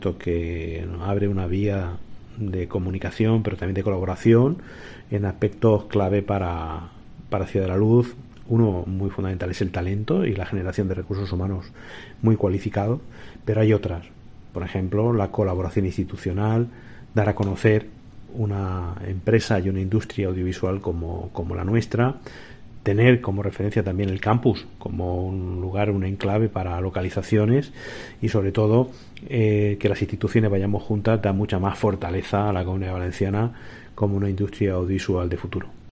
Esto que nos abre una vía de comunicación, pero también de colaboración en aspectos clave para Ciudad de la Luz. Uno muy fundamental es el talento y la generación de recursos humanos muy cualificados, pero hay otras. Por ejemplo, la colaboración institucional, dar a conocer una empresa y una industria audiovisual como la nuestra, tener como referencia también el campus como un lugar, un enclave para localizaciones y sobre todo que las instituciones vayamos juntas da mucha más fortaleza a la Comunidad Valenciana como una industria audiovisual de futuro.